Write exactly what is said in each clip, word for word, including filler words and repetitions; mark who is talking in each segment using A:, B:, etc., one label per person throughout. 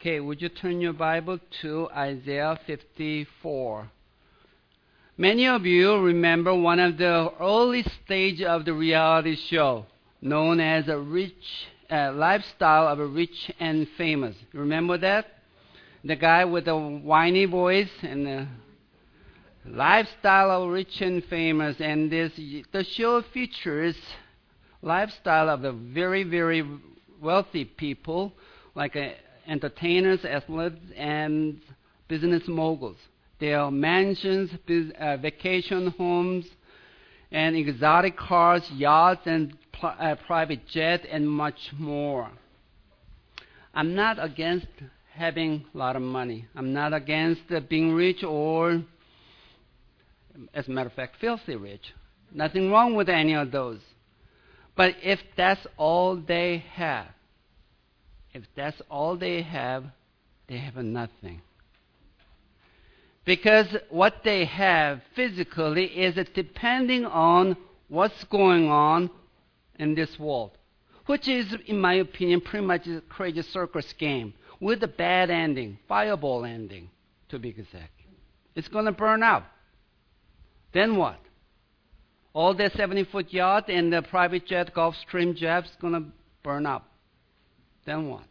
A: Okay, would you turn your Bible to Isaiah fifty-four? Many of you remember one of the early stages of the reality show known as a rich uh, lifestyle of a rich and famous. Remember that? The guy with the whiny voice and the lifestyle of rich and famous. And this the show features lifestyle of the very, very wealthy people, like uh, entertainers, athletes, and business moguls. Their mansions, biz, uh, vacation homes, and exotic cars, yachts, and pl- uh, private jet, and much more. I'm not against having a lot of money. I'm not against uh, being rich or, as a matter of fact, filthy rich. Nothing wrong with any of those. But if that's all they have, if that's all they have, they have nothing. Because what they have physically is depending on what's going on in this world, which is, in my opinion, pretty much a crazy circus game with a bad ending, fireball ending, to be exact. It's going to burn out. Then what? All the seventy-foot yacht and the private jet, Gulfstream jets, going to burn up. Then what?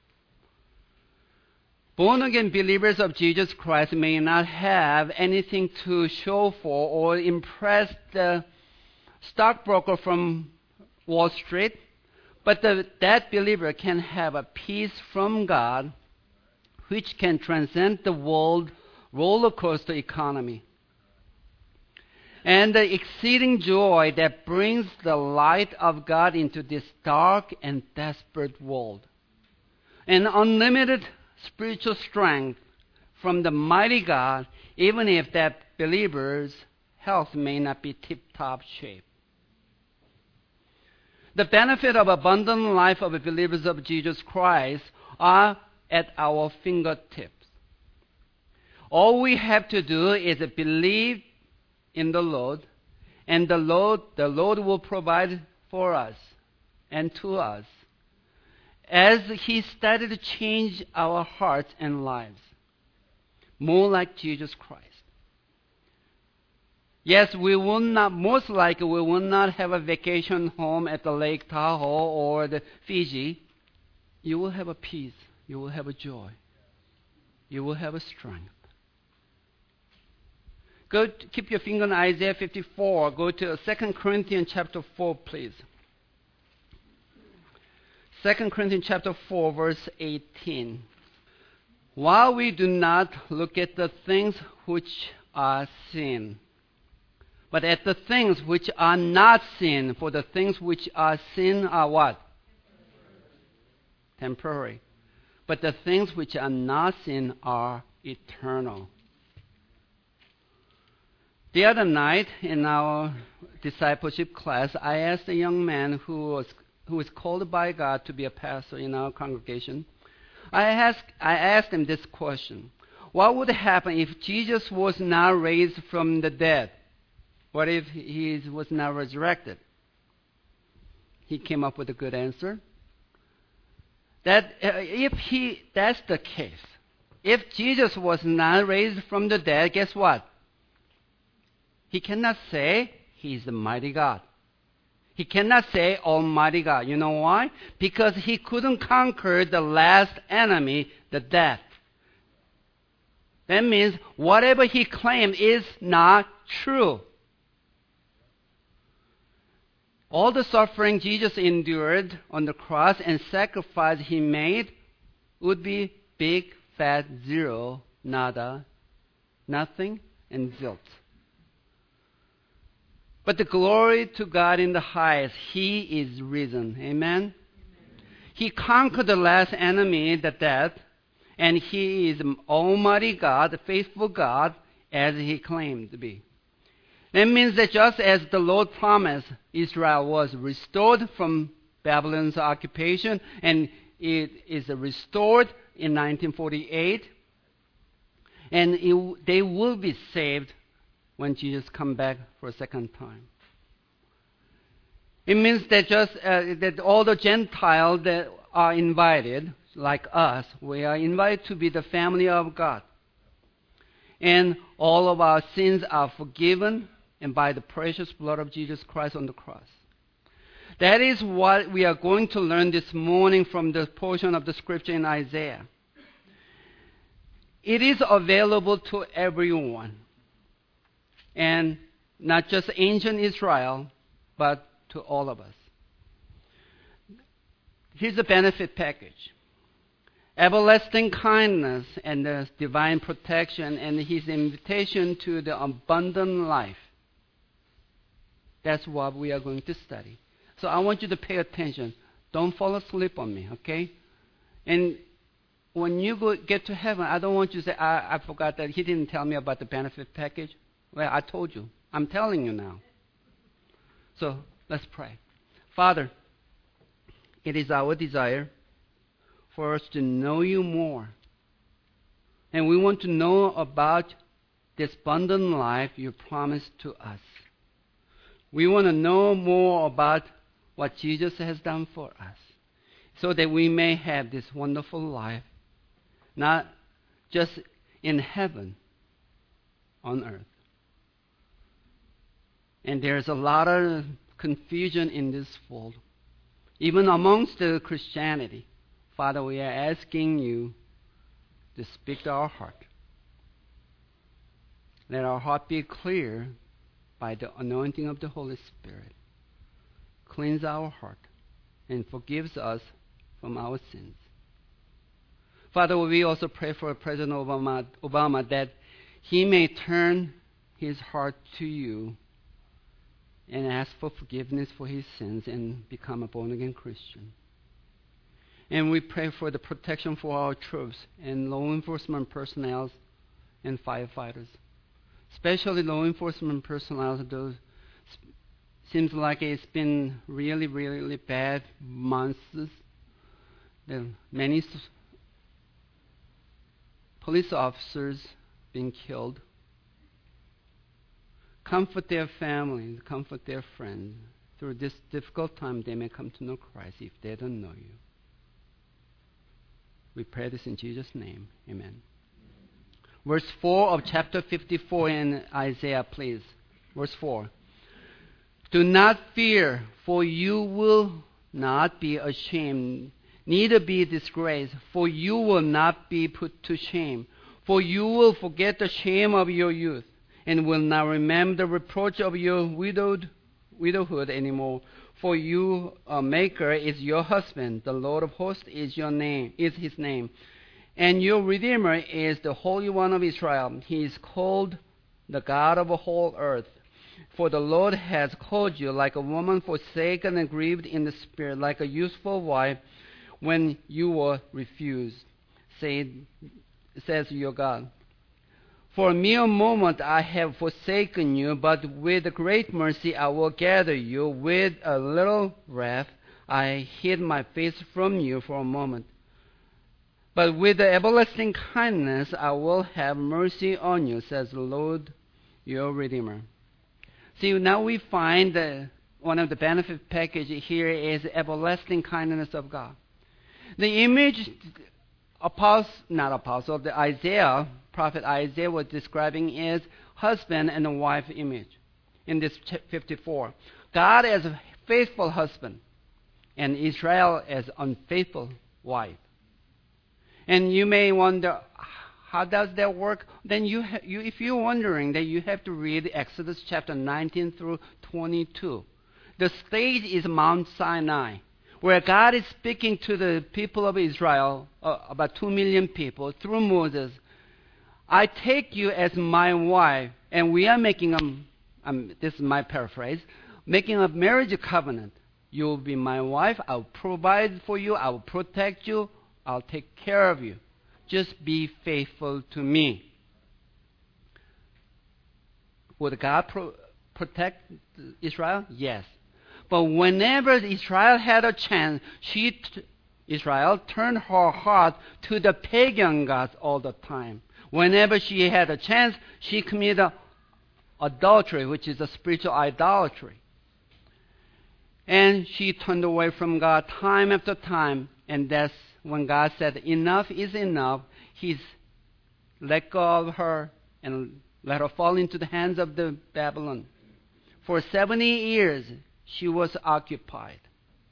A: Born-again believers of Jesus Christ may not have anything to show for or impress the stockbroker from Wall Street, but the, that believer can have a peace from God which can transcend the world roller coaster economy. And the exceeding joy that brings the light of God into this dark and desperate world. And unlimited spiritual strength from the mighty God, even if that believer's health may not be tip-top shape. The benefit of abundant life of believers of Jesus Christ are at our fingertips. All we have to do is believe in the Lord, and the Lord, the Lord will provide for us and to us as He started to change our hearts and lives more like Jesus Christ. Yes, we will not, most likely we will not have a vacation home at the Lake Tahoe or the Fiji. You will have a peace. You will have a joy. You will have a strength. Go to, keep your finger on Isaiah fifty-four. Go to Second Corinthians chapter four, please. Second Corinthians chapter four, verse eighteen. While we do not look at the things which are seen, but at the things which are not seen, for the things which are seen are what? Temporary. But the things which are not seen are eternal. The other night in our discipleship class, I asked a young man who was who was called by God to be a pastor in our congregation. I asked I asked him this question: what would happen if Jesus was not raised from the dead? What if he was not resurrected? He came up with a good answer. That uh, if he that's the case, if Jesus was not raised from the dead, guess what? He cannot say He's the mighty God. He cannot say Almighty God. You know why? Because He couldn't conquer the last enemy, the death. That means whatever He claimed is not true. All the suffering Jesus endured on the cross and sacrifice He made would be big, fat, zero, nada, nothing, and zilch. But the glory to God in the highest, He is risen. Amen? Amen? He conquered the last enemy, the death, and He is Almighty God, the faithful God, as He claimed to be. That means that just as the Lord promised, Israel was restored from Babylon's occupation, and it is restored in nineteen forty-eight, and it, they will be saved when Jesus comes back for a second time. It means that just uh, that all the Gentiles that are invited, like us, we are invited to be the family of God. And all of our sins are forgiven and by the precious blood of Jesus Christ on the cross. That is what we are going to learn this morning from the portion of the scripture in Isaiah. It is available to everyone. And not just ancient Israel, but to all of us. Here's the benefit package. Everlasting kindness and the divine protection and His invitation to the abundant life. That's what we are going to study. So I want you to pay attention. Don't fall asleep on me, okay? And when you go, get to heaven, I don't want you to say, I, I forgot that he didn't tell me about the benefit package. Well, I told you. I'm telling you now. So let's pray. Father, it is our desire for us to know you more. And we want to know about this abundant life you promised to us. We want to know more about what Jesus has done for us so that we may have this wonderful life, not just in heaven, on earth. And there's a lot of confusion in this world, even amongst the Christianity. Father, we are asking you to speak to our heart. Let our heart be clear by the anointing of the Holy Spirit. Cleanse our heart and forgives us from our sins. Father, we also pray for President Obama, Obama that he may turn his heart to you and ask for forgiveness for his sins and become a born-again Christian. And we pray for the protection for our troops and law enforcement personnel and firefighters, especially law enforcement personnel. Those seems like it's been really, really bad months. There are many police officers being killed. Comfort their families, comfort their friends. Through this difficult time, they may come to know Christ if they don't know you. We pray this in Jesus' name. Amen. Verse four of chapter fifty-four in Isaiah, please. Verse four. Do not fear, for you will not be ashamed, neither be disgraced, for you will not be put to shame. For you will forget the shame of your youth, and will not remember the reproach of your widowed widowhood anymore. For you, a maker, is your husband. The Lord of hosts is your name, is his name. And your Redeemer is the Holy One of Israel. He is called the God of the whole earth. For the Lord has called you like a woman forsaken and grieved in the spirit, like a useful wife when you were refused, say, says your God. For a mere moment I have forsaken you, but with great mercy I will gather you. With a little wrath I hid my face from you for a moment. But with the everlasting kindness I will have mercy on you, says the Lord your Redeemer. See, now we find that one of the benefit packages here is everlasting kindness of God. The image, apostle, not apostle, the Isaiah, prophet Isaiah was describing is husband and wife image in this fifty-four. God as a faithful husband and Israel as unfaithful wife. And you may wonder, how does that work? Then you, ha- you, if you're wondering, then you have to read Exodus chapter nineteen through twenty-two. The stage is Mount Sinai, where God is speaking to the people of Israel, uh, about two million people, through Moses. I take you as my wife, and we are making a, um, this is my paraphrase, making a marriage covenant. You will be my wife. I will provide for you. I will protect you. I'll take care of you. Just be faithful to me. Would God pro- protect Israel? Yes. But whenever Israel had a chance, she, t- Israel turned her heart to the pagan gods all the time. Whenever she had a chance, she committed adultery, which is a spiritual idolatry. And she turned away from God time after time, and that's when God said, enough is enough, He's let go of her and let her fall into the hands of the Babylon. For seventy years, she was occupied.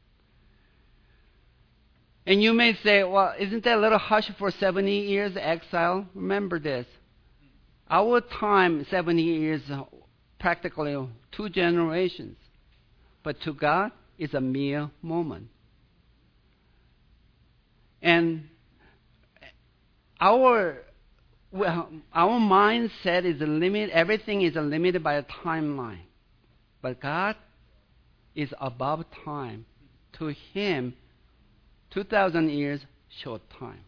A: And you may say, well, isn't that a little harsh for seventy years exile? Remember this. Our time, seventy years, practically two generations. But to God, it's a mere moment. And our well, our mindset is limited. Everything is limited by a timeline. But God is above time. To Him, two thousand years, short time.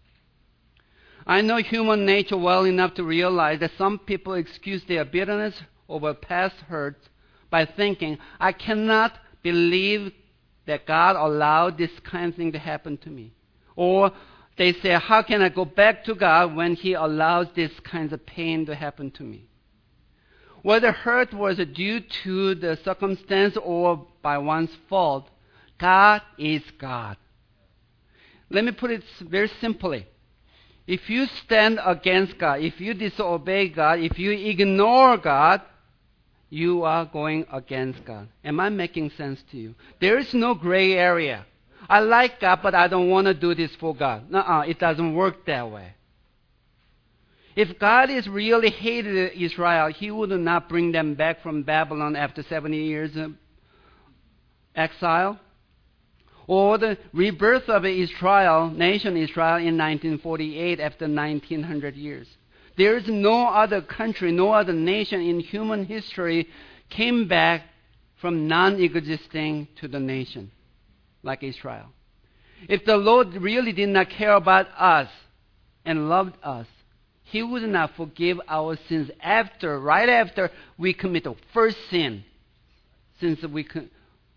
A: I know human nature well enough to realize that some people excuse their bitterness over past hurts by thinking, I cannot believe that God allowed this kind of thing to happen to me. Or they say, how can I go back to God when He allows this kind of pain to happen to me? Whether hurt was due to the circumstance or by one's fault, God is God. Let me put it very simply. If you stand against God, if you disobey God, if you ignore God, you are going against God. Am I making sense to you? There is no gray area. I like God, but I don't want to do this for God. Nuh-uh, it doesn't work that way. If God is really hated Israel, He would not bring them back from Babylon after seventy years of exile. Or the rebirth of Israel, nation Israel, in nineteen forty-eight after nineteen hundred years. There is no other country, no other nation in human history came back from non-existing to the nation like Israel. If the Lord really did not care about us and loved us, He would not forgive our sins after, right after we commit the first sin, since we co-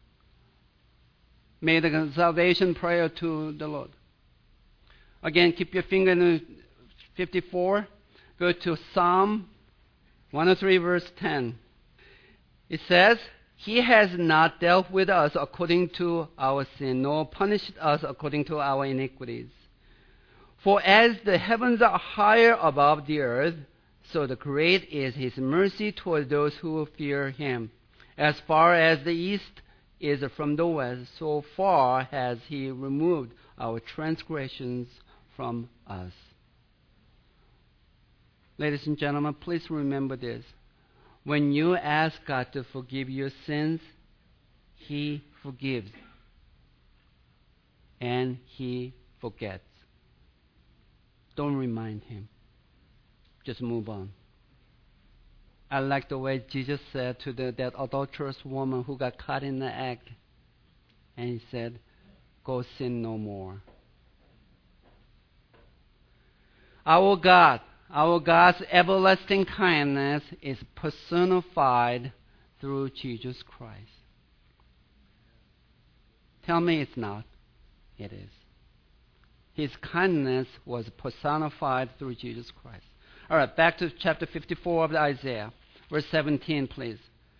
A: made a salvation prayer to the Lord. Again, keep your finger in fifty-four. Go to Psalm one oh three, verse ten. It says, He has not dealt with us according to our sin, nor punished us according to our iniquities. For as the heavens are higher above the earth, so the great is His mercy toward those who fear Him. As far as the east is from the west, so far has He removed our transgressions from us. Ladies and gentlemen, please remember this. When you ask God to forgive your sins, He forgives. And He forgets. Don't remind Him. Just move on. I like the way Jesus said to the, that adulterous woman who got caught in the act. And He said, go sin no more. Our God, our God's everlasting kindness is personified through Jesus Christ. Tell me it's not. It is. His kindness was personified through Jesus Christ. All right, back to chapter fifty-four of Isaiah, verse seventeen, please.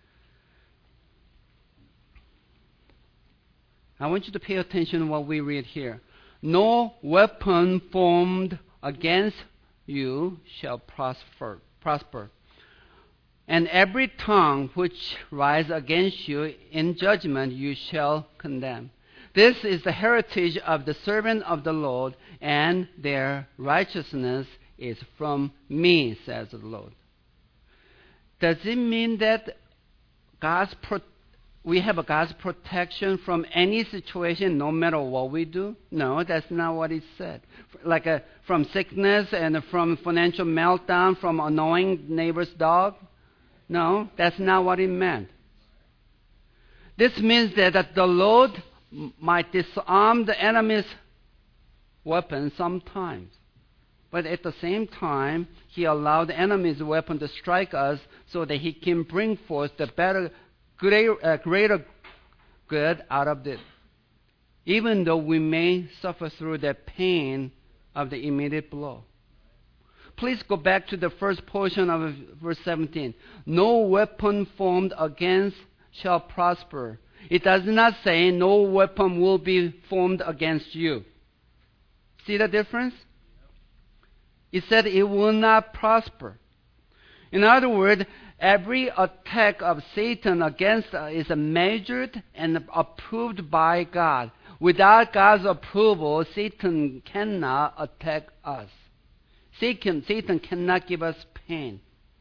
A: I want you to pay attention to what we read here. No weapon formed against you shall prosper, prosper. And every tongue which rises against you in judgment you shall condemn. This is the heritage of the servant of the Lord, and their righteousness is from me, says the Lord. Does it mean that God's pro- we have a God's protection from any situation, no matter what we do? No, that's not what it said. Like a, from sickness and from financial meltdown, from annoying neighbor's dog? No, that's not what it meant. This means that, that the Lord might disarm the enemy's weapon sometimes. But at the same time, He allowed the enemy's weapon to strike us so that He can bring forth the better, greater, uh, greater good out of it. Even though we may suffer through the pain of the immediate blow. Please go back to the first portion of verse seventeen. No weapon formed against shall prosper. It does not say no weapon will be formed against you. See the difference? It said it will not prosper. In other words, every attack of Satan against us is measured and approved by God. Without God's approval, Satan cannot attack us. Satan, Satan cannot give us pain.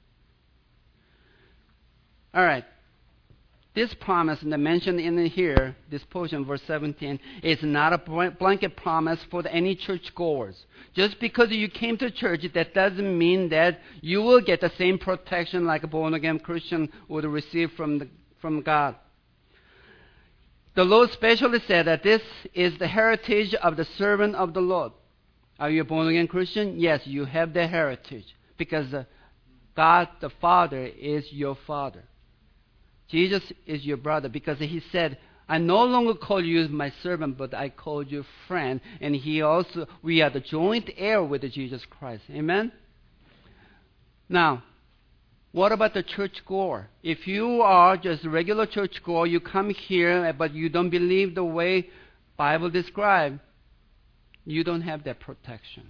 A: All right. This promise mentioned in here, this portion, verse seventeen, is not a blanket promise for any churchgoers. Just because you came to church, that doesn't mean that you will get the same protection like a born-again Christian would receive from, the, from God. The Lord specially said that this is the heritage of the servant of the Lord. Are you a born-again Christian? Yes, you have the heritage because God the Father is your Father. Jesus is your brother because he said, I no longer call you my servant, but I call you friend. And he also, we are the joint heir with Jesus Christ. Amen? Now, what about the churchgoer? If you are just a regular churchgoer, you come here, but you don't believe the way Bible describes, you don't have that protection.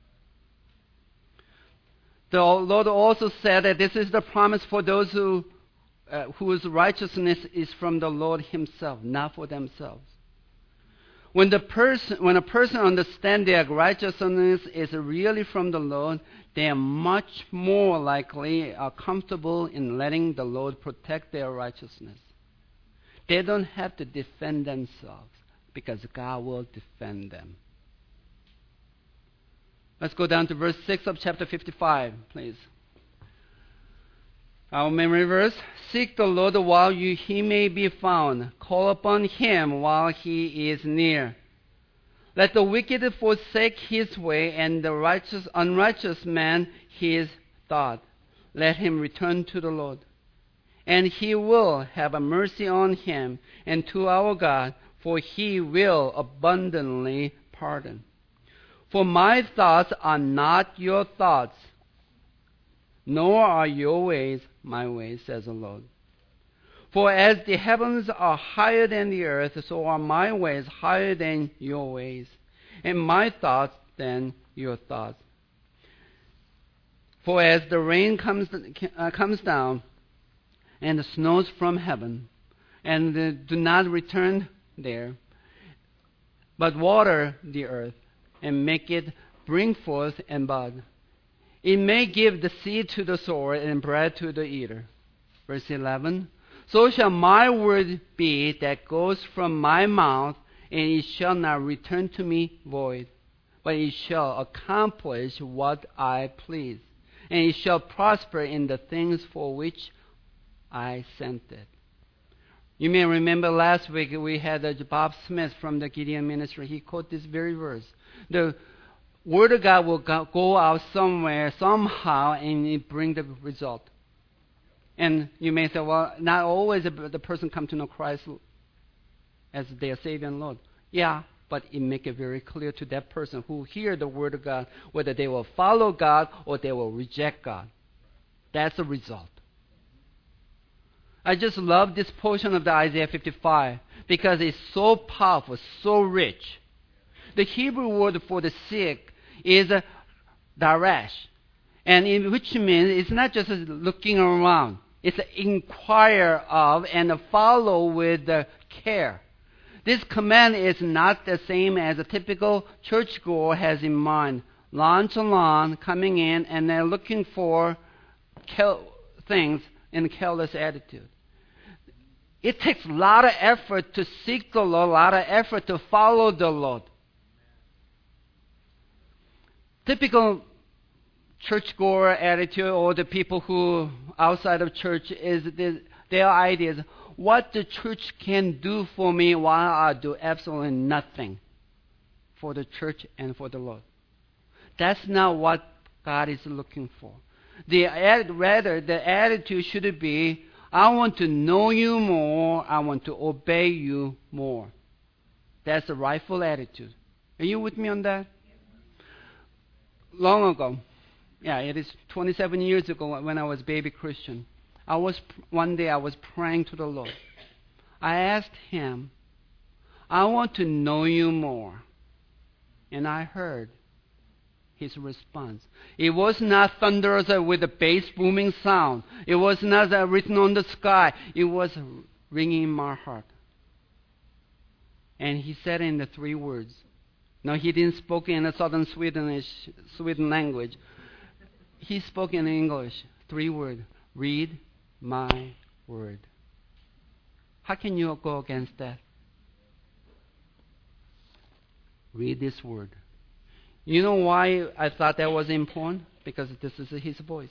A: The Lord also said that this is the promise for those who Uh, whose righteousness is from the Lord himself, not for themselves. When the person, when a person understands their righteousness is really from the Lord, they are much more likely are comfortable in letting the Lord protect their righteousness. They don't have to defend themselves because God will defend them. Let's go down to verse six of chapter fifty-five, please. Our memory verse, seek the Lord while you, he may be found. Call upon him while he is near. Let the wicked forsake his way, and the righteous, unrighteous man his thought. Let him return to the Lord. And he will have a mercy on him and to our God, for he will abundantly pardon. For my thoughts are not your thoughts, nor are your ways my ways, says the Lord. For as the heavens are higher than the earth, so are my ways higher than your ways, and my thoughts than your thoughts. For as the rain comes, uh, comes down, and the snows from heaven, and uh, do not return there, but water the earth, and make it bring forth and bud, it may give the seed to the sower and bread to the eater. Verse eleven, so shall my word be that goes from my mouth, and it shall not return to me void, but it shall accomplish what I please, and it shall prosper in the things for which I sent it. You may remember last week we had uh, Bob Smith from the Gideon Ministry. He quoted this very verse. The Word of God will go out somewhere, somehow, and it bring the result. And you may say, well, not always the person come to know Christ as their Savior and Lord. Yeah, but it make it very clear to that person who hear the Word of God, whether they will follow God or they will reject God. That's the result. I just love this portion of the Isaiah fifty-five because it's so powerful, so rich. The Hebrew word for the sick is a darash, and in, which means it's not just looking around. It's inquire of and follow with care. This command is not the same as a typical churchgoer has in mind. Nonchalant coming in and they're looking for things in a careless attitude. It takes a lot of effort to seek the Lord, a lot of effort to follow the Lord. Typical churchgoer attitude, or the people who outside of church, is this, their idea is what the church can do for me while I do absolutely nothing for the church and for the Lord. That's not what God is looking for. The rather the attitude should be, I want to know you more, I want to obey you more. That's the rightful attitude. Are you with me on that? Long ago, yeah, it is twenty-seven years ago when I was a baby Christian, I was one day I was praying to the Lord. I asked him, I want to know you more. and I heard his response. It was not thunderous with a bass booming sound. It was not written on the sky. It was ringing in my heart. And he said in the three words. No, he didn't speak in a southern Swedish, Sweden language. He spoke in English. Three words. Read my word. How can you go against that? Read this word. You know why I thought that was important? Because this is his voice.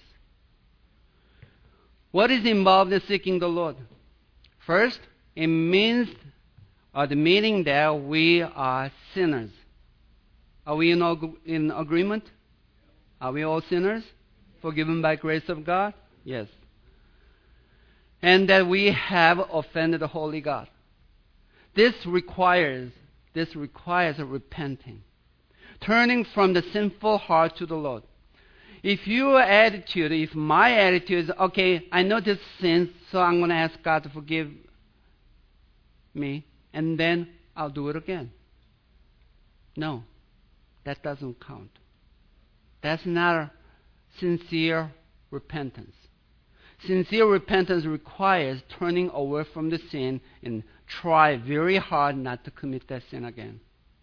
A: What is involved in seeking the Lord? First, it means admitting that we are sinners. Are we in, ag- in agreement? Are we all sinners? Forgiven by grace of God? Yes. And that we have offended the holy God. This requires, this requires a repenting. Turning from the sinful heart to the Lord. If your attitude, if my attitude is, okay, I know this sin, so I'm going to ask God to forgive me, and then I'll do it again. No, that doesn't count. That's not a sincere repentance. Sincere repentance requires turning away from the sin and try very hard not to commit that sin again.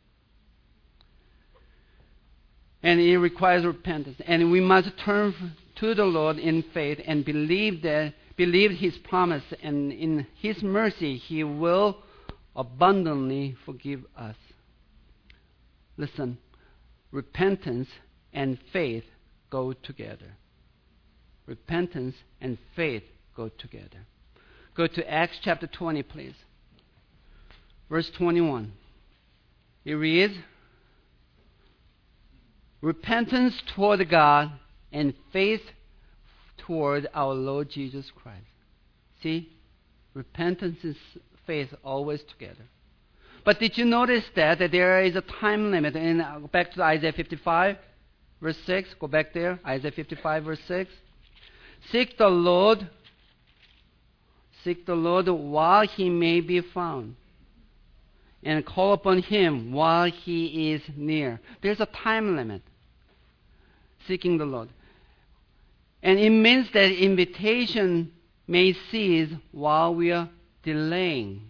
A: And it requires repentance. And we must turn to the Lord in faith and believe that believe His promise, and in His mercy He will abundantly forgive us. Listen, repentance and faith go together. Repentance and faith go together. Go to Acts chapter twenty, please. Verse twenty-one. It reads, repentance toward God and faith toward our Lord Jesus Christ. See? Repentance and faith always together. But did you notice that, that there is a time limit? And uh, back to Isaiah fifty-five, verse six. Go back there. Isaiah fifty-five, verse six. Seek the Lord. Seek the Lord while He may be found. And call upon Him while He is near. There's a time limit. Seeking the Lord. And it means that invitation may cease while we are delaying.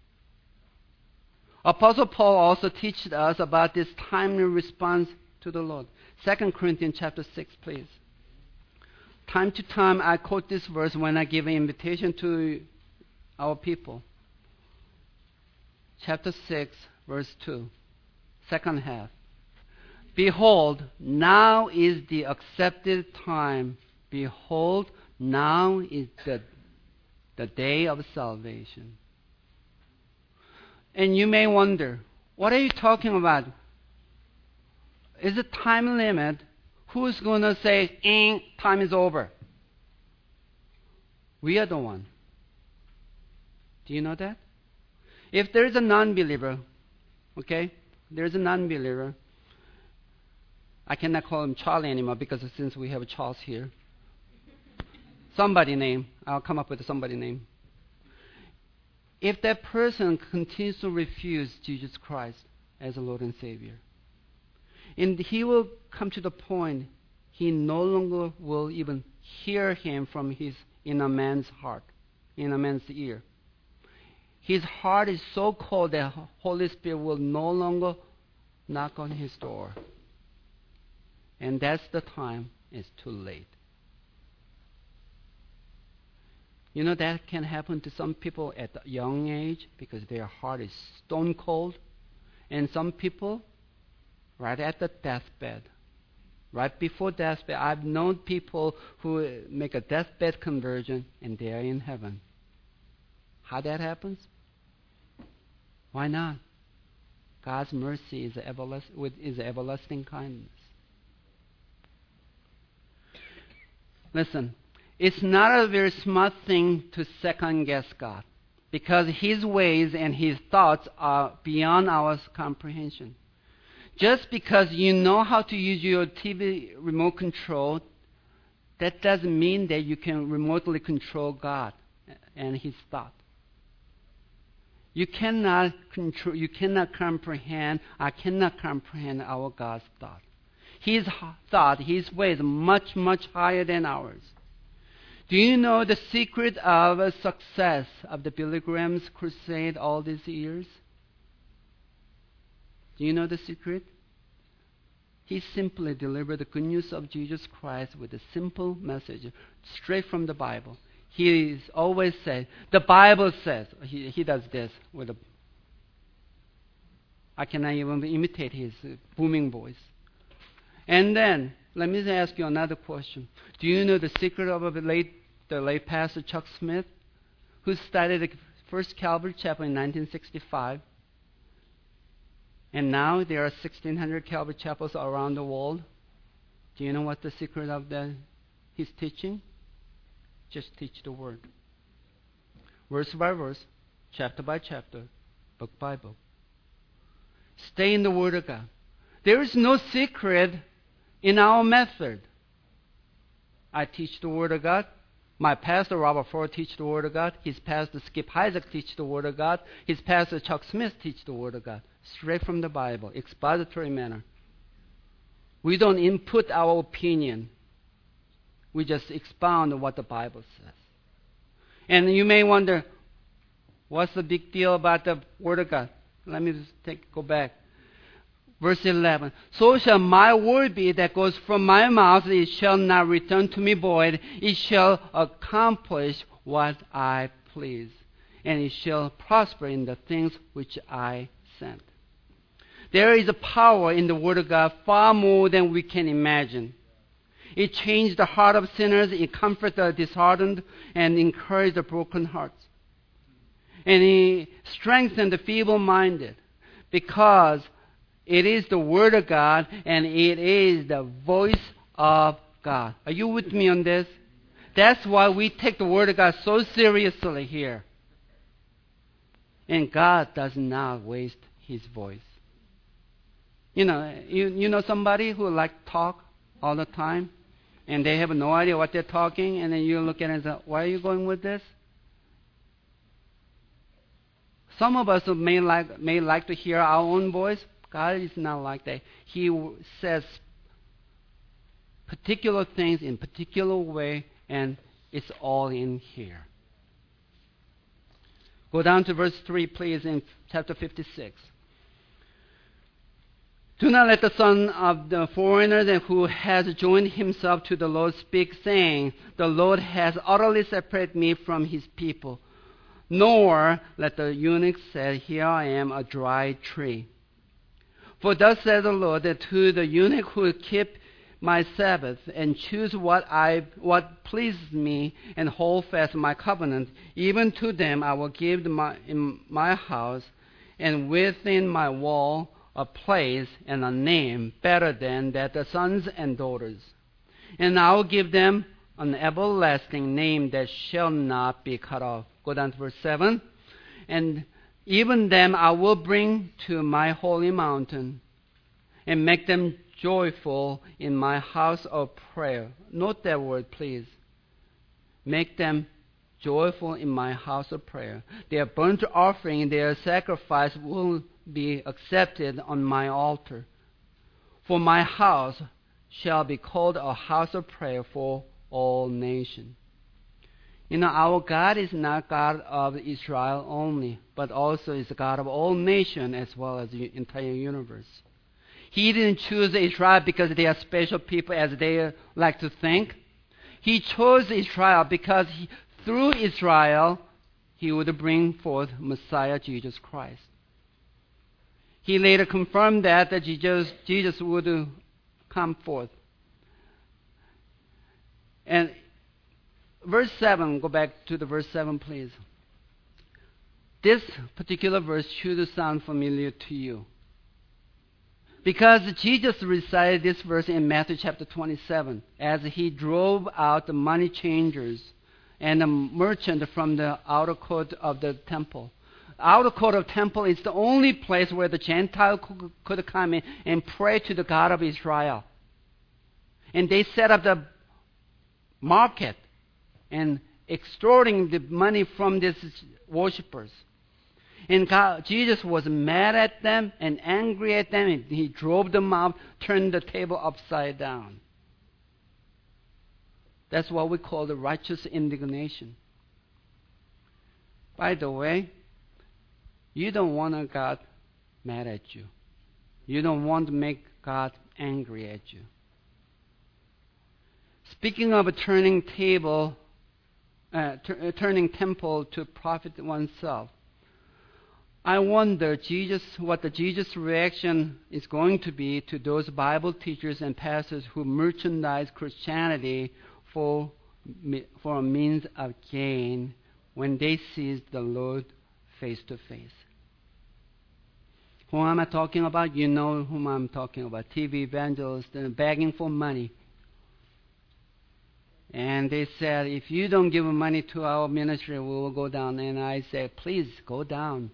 A: Apostle Paul also teaches us about this timely response to the Lord. Second Corinthians chapter six, please. Time to time I quote this verse when I give an invitation to our people. Chapter six, verse two, second half. Behold, now is the accepted time. Behold, now is the, the day of salvation. And you may wonder, what are you talking about? Is it time limit? Who's going to say, eh, time is over? We are the one. Do you know that? If there is a non-believer, okay, there is a non-believer. I cannot call him Charlie anymore because since we have Charles here. Somebody name. I'll come up with somebody name. If that person continues to refuse Jesus Christ as a Lord and Savior, and he will come to the point he no longer will even hear Him from his inner man's heart, inner man's ear. His heart is so cold that Holy Spirit will no longer knock on his door. And that's the time it's too late. You know, that can happen to some people at a young age because their heart is stone cold. And some people right at the deathbed. Right before deathbed. I've known people who make a deathbed conversion and they're in heaven. How that happens? Why not? God's mercy is everlasting, is everlasting kindness. Listen, it's not a very smart thing to second guess God because His ways and His thoughts are beyond our comprehension. Just because you know how to use your T V remote control, that doesn't mean that you can remotely control God and His thought. You cannot control, you cannot comprehend, I cannot comprehend our God's thought. His thought, His way is much, much higher than ours. Do you know the secret of a success of the Billy Graham's crusade all these years? Do you know the secret? He simply delivered the good news of Jesus Christ with a simple message straight from the Bible. He always said, the Bible says, he, he does this with a, I cannot even imitate his booming voice. And then, let me ask you another question. Do you know the secret of the late, the late pastor Chuck Smith, who started the First Calvary Chapel in nineteen sixty-five? And now there are sixteen hundred Calvary Chapels around the world. Do you know what the secret of the, his teaching? Just teach the Word. Verse by verse, chapter by chapter, book by book. Stay in the Word of God. There is no secret in our method. I teach the Word of God. My pastor, Robert Ford, teach the Word of God. His pastor, Skip Heitzig, teach the Word of God. His pastor, Chuck Smith, teach the Word of God. Straight from the Bible, expository manner. We don't input our opinion. We just expound what the Bible says. And you may wonder, what's the big deal about the Word of God? Let me just take, go back. Verse eleven. So shall my word be that goes from my mouth. It shall not return to me void. It shall accomplish what I please. And it shall prosper in the things which I sent. There is a power in the Word of God far more than we can imagine. It changed the heart of sinners. It comforts the disheartened and encouraged the broken hearts. And it strengthened the feeble-minded because it is the Word of God and it is the voice of God. Are you with me on this? That's why we take the Word of God so seriously here. And God does not waste His voice. You know, you, you know somebody who like talk all the time and they have no idea what they're talking, and then you look at it and say, why are you going with this? Some of us may like, may like to hear our own voice. God is not like that. He says particular things in particular way, and it's all in here. Go down to verse three, please, in chapter fifty-six. Do not let the son of the foreigner who has joined himself to the Lord speak, saying, the Lord has utterly separated me from his people. Nor let the eunuch say, here I am, a dry tree. For thus says the Lord, that to the eunuch who keep my Sabbath and choose what I what pleases me and hold fast my covenant, even to them I will give my, in my house and within my wall a place and a name better than that the sons and daughters. And I will give them an everlasting name that shall not be cut off. Go down to verse seven. And even them I will bring to my holy mountain and make them joyful in my house of prayer. Note that word, please. Make them joyful in my house of prayer. Their burnt offering, their sacrifice will be accepted on my altar. For my house shall be called a house of prayer for all nations. You know, our God is not God of Israel only, but also is the God of all nations as well as the entire universe. He didn't choose Israel because they are special people as they like to think. He chose Israel because he, through Israel, He would bring forth Messiah Jesus Christ. He later confirmed that, that Jesus, Jesus would come forth. And verse seven, go back to the verse seven, please. This particular verse should sound familiar to you. Because Jesus recited this verse in Matthew chapter twenty-seven as he drove out the money changers and the merchant from the outer court of the temple. Outer court of temple is the only place where the Gentile could, could come in and pray to the God of Israel. And they set up the market and extorting the money from these worshippers. And God, Jesus was mad at them and angry at them, and he drove them out, turned the table upside down. That's what we call the righteous indignation. By the way, you don't want God mad at you. You don't want to make God angry at you. Speaking of a turning table, uh, t- turning temple to profit oneself, I wonder Jesus, what the Jesus reaction is going to be to those Bible teachers and pastors who merchandise Christianity for for a means of gain when they see the Lord face to face. Who am I talking about? You know whom I'm talking about. T V evangelists begging for money. And they said, if you don't give money to our ministry, we will go down. And I said, please, go down.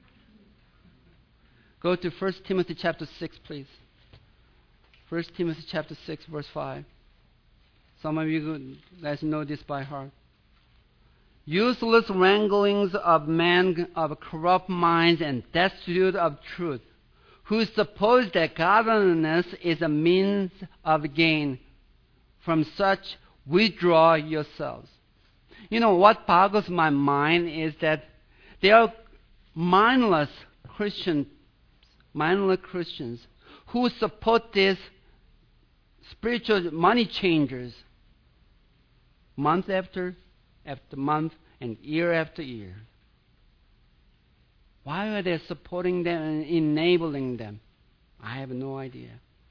A: Go to First Timothy chapter six, please. First Timothy chapter six, verse five. Some of you guys know this by heart. Useless wranglings of men of corrupt minds and destitute of truth, who suppose that godliness is a means of gain. From such withdraw yourselves. You know, what boggles my mind is that there are mindless Christians, mindless Christians who support these spiritual money changers month after after month and year after year. Why are they supporting them and enabling them? I have no idea.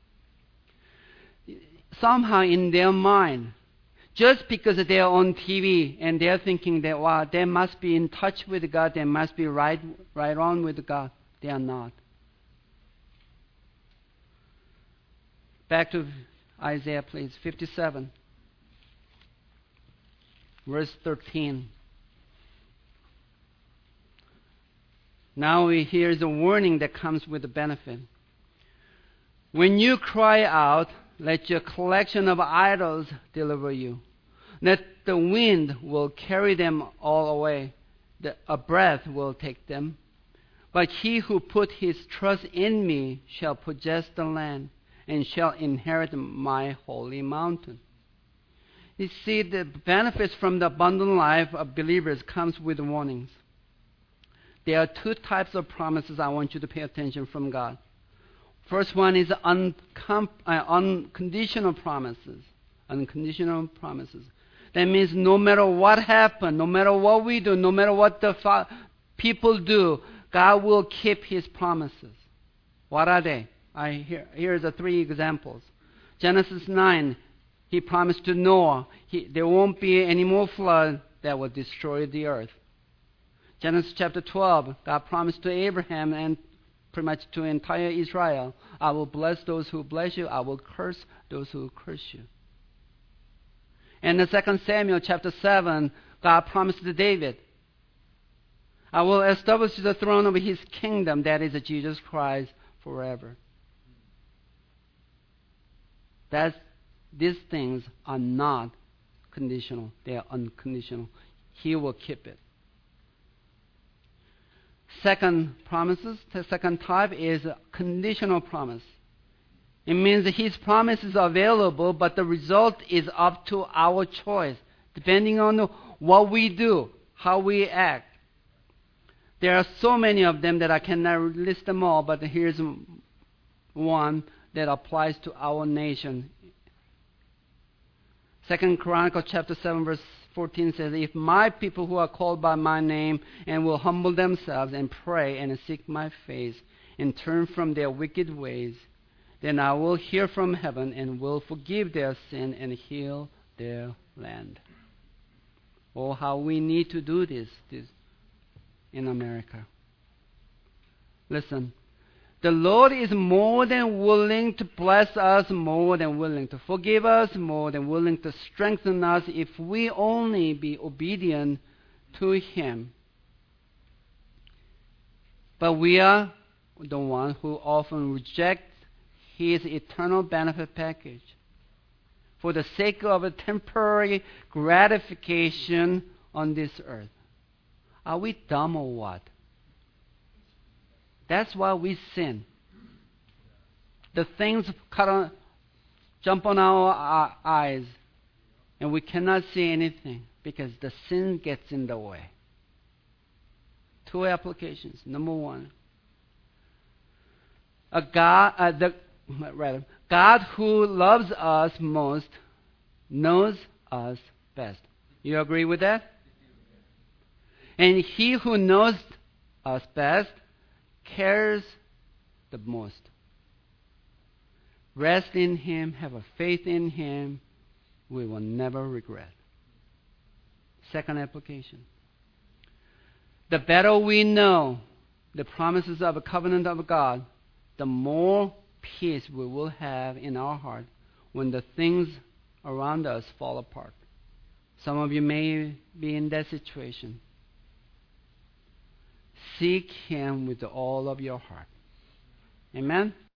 A: Somehow in their mind, just because they are on T V and they're thinking that, wow, they must be in touch with God, they must be right, right on with God. They are not. Back to Isaiah, please, fifty-seven. Verse thirteen. Now we hear the warning that comes with the benefit. When you cry out, let your collection of idols deliver you. That the wind will carry them all away. The, a breath will take them. But he who put his trust in me shall possess the land and shall inherit my holy mountain. You see, the benefits from the abundant life of believers comes with warnings. There are two types of promises I want you to pay attention from God. First one is uncom- uh, unconditional promises. Unconditional promises. That means no matter what happens, no matter what we do, no matter what the fa- people do, God will keep His promises. What are they? I here here are the three examples. Genesis nine. He promised to Noah, he, there won't be any more flood that will destroy the earth. Genesis chapter twelve, God promised to Abraham and pretty much to entire Israel, I will bless those who bless you, I will curse those who curse you. And in Second Samuel chapter seven, God promised to David, I will establish the throne of his kingdom, that is Jesus Christ, forever. That's These things are not conditional. They are unconditional. He will keep it. Second promises, the second type is a conditional promise. It means that His promise is available, but the result is up to our choice, depending on what we do, how we act. There are so many of them that I cannot list them all, but here's one that applies to our nation. Second Chronicles chapter seven verse fourteen says, if my people who are called by my name and will humble themselves and pray and seek my face and turn from their wicked ways, then I will hear from heaven and will forgive their sin and heal their land. Oh, how we need to do this, this in America. Listen. The Lord is more than willing to bless us, more than willing to forgive us, more than willing to strengthen us if we only be obedient to Him. But we are the one who often reject His eternal benefit package for the sake of a temporary gratification on this earth. Are we dumb or what? That's why we sin. The things cut on, jump on our, our eyes, and we cannot see anything because the sin gets in the way. Two applications. Number one, a God, uh, the, rather, God who loves us most knows us best. You agree with that? And He who knows us best cares the most. Rest in Him, have a faith in Him, we will never regret. Second application. The better we know the promises of a covenant of God, the more peace we will have in our heart when the things around us fall apart. Some of you may be in that situation. Seek Him with all of your heart. Amen?